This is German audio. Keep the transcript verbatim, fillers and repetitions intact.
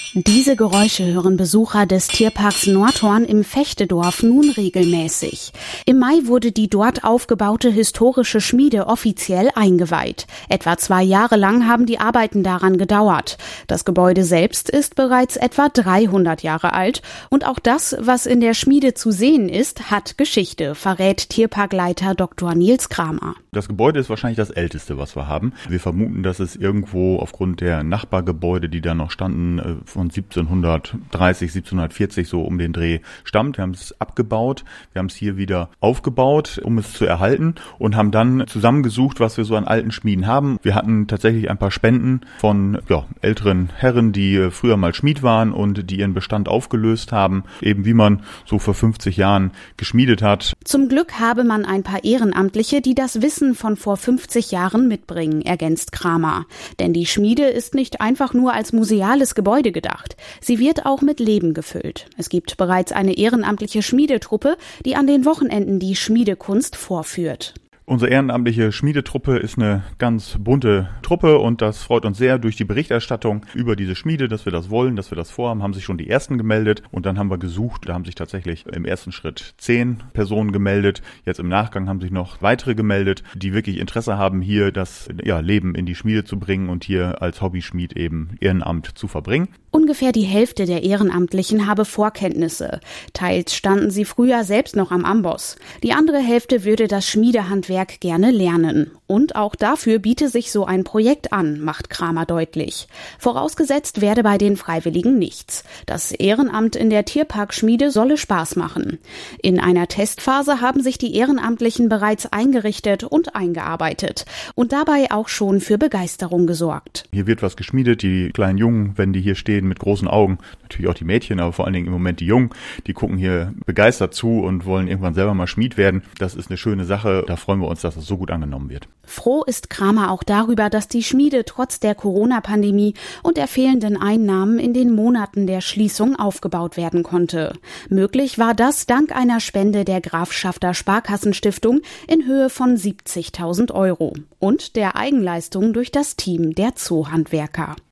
Diese Geräusche hören Besucher des Tierparks Nordhorn im Fechtedorf nun regelmäßig. Im Mai wurde die dort aufgebaute historische Schmiede offiziell eingeweiht. Etwa zwei Jahre lang haben die Arbeiten daran gedauert. Das Gebäude selbst ist bereits etwa dreihundert Jahre alt. Und auch das, was in der Schmiede zu sehen ist, hat Geschichte, verrät Tierparkleiter Doktor Nils Kramer. Das Gebäude ist wahrscheinlich das älteste, was wir haben. Wir vermuten, dass es irgendwo aufgrund der Nachbargebäude, die da noch standen, von siebzehnhundertdreißig, siebzehnhundertvierzig so um den Dreh stammt. Wir haben es abgebaut, wir haben es hier wieder aufgebaut, um es zu erhalten und haben dann zusammengesucht, was wir so an alten Schmieden haben. Wir hatten tatsächlich ein paar Spenden von ja, älteren Herren, die früher mal Schmied waren und die ihren Bestand aufgelöst haben, eben wie man so vor fünfzig Jahren geschmiedet hat. Zum Glück habe man ein paar Ehrenamtliche, die das Wissen von vor fünfzig Jahren mitbringen, ergänzt Kramer. Denn die Schmiede ist nicht einfach nur als museales Gebäude gedacht. Sie wird auch mit Leben gefüllt. Es gibt bereits eine ehrenamtliche Schmiedetruppe, die an den Wochenenden die Schmiedekunst vorführt. Unsere ehrenamtliche Schmiedetruppe ist eine ganz bunte Truppe und das freut uns sehr. Durch die Berichterstattung über diese Schmiede, dass wir das wollen, dass wir das vorhaben, haben sich schon die ersten gemeldet und dann haben wir gesucht. Da haben sich tatsächlich im ersten Schritt zehn Personen gemeldet. Jetzt im Nachgang haben sich noch weitere gemeldet, die wirklich Interesse haben, hier das ja, Leben in die Schmiede zu bringen und hier als Hobbyschmied eben Ehrenamt zu verbringen. Ungefähr die Hälfte der Ehrenamtlichen habe Vorkenntnisse. Teils standen sie früher selbst noch am Amboss. Die andere Hälfte würde das Schmiedehandwerk gerne lernen. Und auch dafür biete sich so ein Projekt an, macht Kramer deutlich. Vorausgesetzt werde bei den Freiwilligen nichts. Das Ehrenamt in der Tierparkschmiede solle Spaß machen. In einer Testphase haben sich die Ehrenamtlichen bereits eingerichtet und eingearbeitet und dabei auch schon für Begeisterung gesorgt. Hier wird was geschmiedet, die kleinen Jungen, wenn die hier stehen mit großen Augen, natürlich auch die Mädchen, aber vor allen Dingen im Moment die Jungen, die gucken hier begeistert zu und wollen irgendwann selber mal Schmied werden. Das ist eine schöne Sache, da freuen wir uns, dass das so gut angenommen wird. Froh ist Kramer auch darüber, dass die Schmiede trotz der Corona-Pandemie und der fehlenden Einnahmen in den Monaten der Schließung aufgebaut werden konnte. Möglich war das dank einer Spende der Grafschafter Sparkassenstiftung in Höhe von siebzigtausend Euro und der Eigenleistung durch das Team der Zoohandwerker.